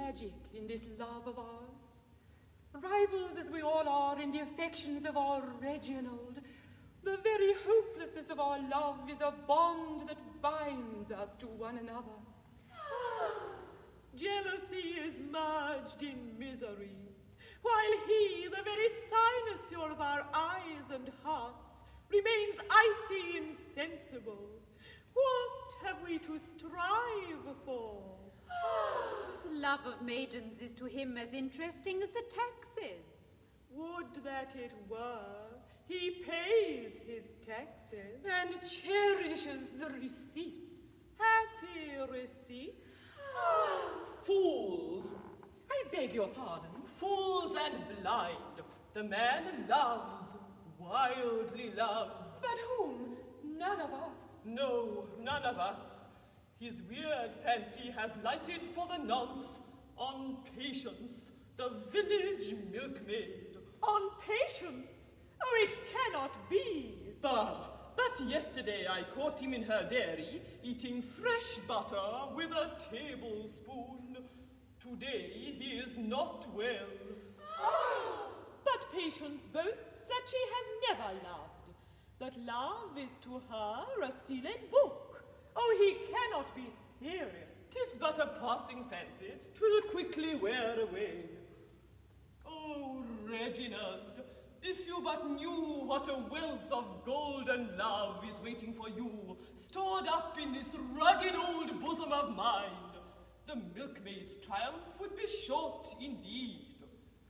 magic in this love of ours. Rivals as we all are in the affections of our Reginald, the very hopelessness of our love is a bond that binds us to one another. Jealousy is merged in misery, while he, the very cynosure of our eyes and hearts, remains icy insensible. What have we to strive for? The love of maidens is to him as interesting as the taxes. Would that it were. He pays his taxes. And cherishes the receipts. Happy receipts. Fools! I beg your pardon. Fools and blind. The man loves, wildly loves. But whom? None of us. No, none of us. His weird fancy has lighted for the nonce on Patience, the village milkmaid. On Patience? Oh, it cannot be. Bah! But yesterday I caught him in her dairy, eating fresh butter with a tablespoon. Today he is not well. But Patience boasts that she has never loved, that love is to her a sealed book. Oh, he cannot be serious. 'Tis but a passing fancy, 'twill quickly wear away. Oh, Reginald, if you but knew what a wealth of golden love is waiting for you, stored up in this rugged old bosom of mine, the milkmaid's triumph would be short indeed.